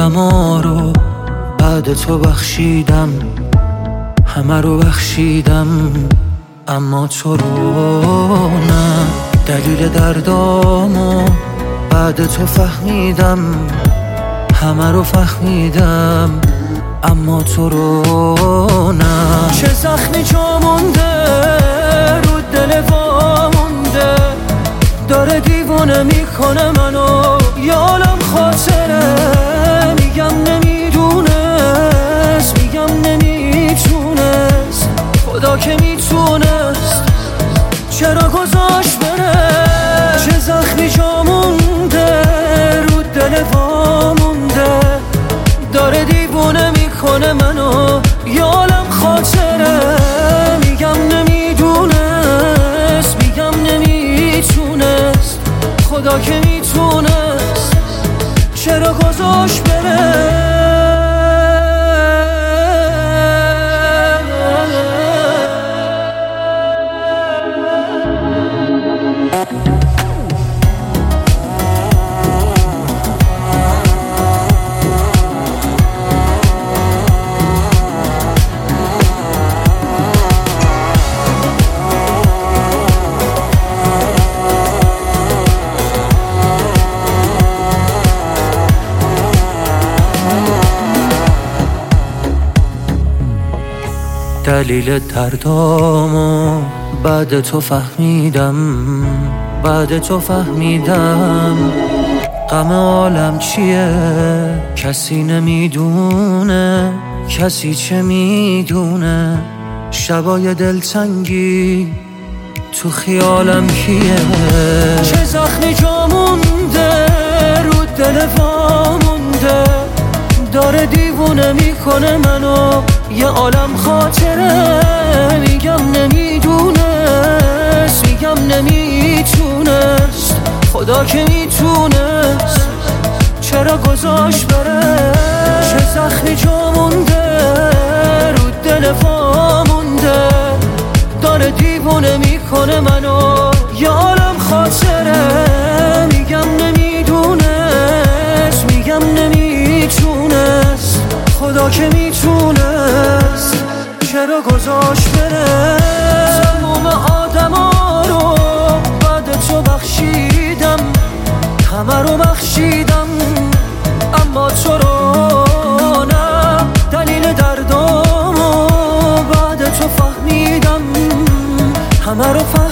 عالما رو بعد تو بخشیدم، همه رو بخشیدم اما تو رو نه. دلیل دردامو بعد تو فهمیدم، همه رو فهمیدم اما تو رو نه. چه زخمی جا مونده رو دل وا مونده، داره دیوونه میکنه منو، یالم خاطره. میگم نمیدونست، میگم نمیتونست، خدا که میتونست چرا گذاشت بره. چه زخمی جا مونده رو دل وا مونده، داره دیوونه میکنه منو، یالم خاطره. میگم نمیدونست، میگم نمیتونست، خدا که میتونست چرا گذاشت بره. دلیل دردامو بعد تو فهمیدم، بعد تو فهمیدم غم عالم چیه. کسی نمیدونه، کسی چه میدونه، شبای دلتنگی تو خیالم کیه. چه زخمی جا مونده رو دل وا مونده، داره دیوونه میکنه منو، یه عالم خاطره. میگم نمیدونست، میگم نمیتونست، خدا که میتونست چرا گذاشت بره. چه زخمی جا مونده رو دل وا مونده، داره دیوونه میکنه منو، یه عالم خاطره. میگم نمیدونست، میگم نمیتونست، خدا که میتونست چرا گذاشت بره. تموم آدما رو بعد تو بخشیدم، همه رو بخشیدم اما تو رو نه. دلیل دردامو بعد تو فهمیدم، همه رو فهمیدم